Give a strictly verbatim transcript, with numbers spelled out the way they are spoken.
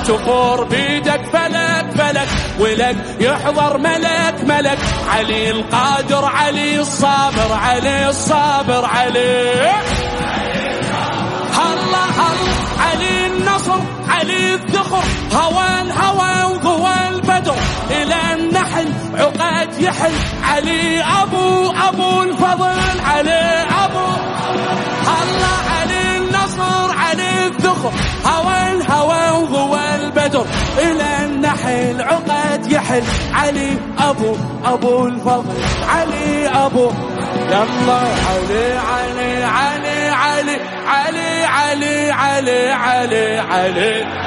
تفور بيدك فلك فلك ولك يحضر ملك ملك علي القادر علي الصابر علي الصابر علي هلا هلا علي النصر علي الذخر هوى الهوى وقوى البدر إلى النحل عقد يحل علي أبو أبو الفضل علي أبو هلا علي النصر علي الذخر هوى الهوى وقوى البدر إلى النحل عقد يحل علي أبو أبو الفضل علي أبو يلا علي علي علي علي علي علي علي علي علي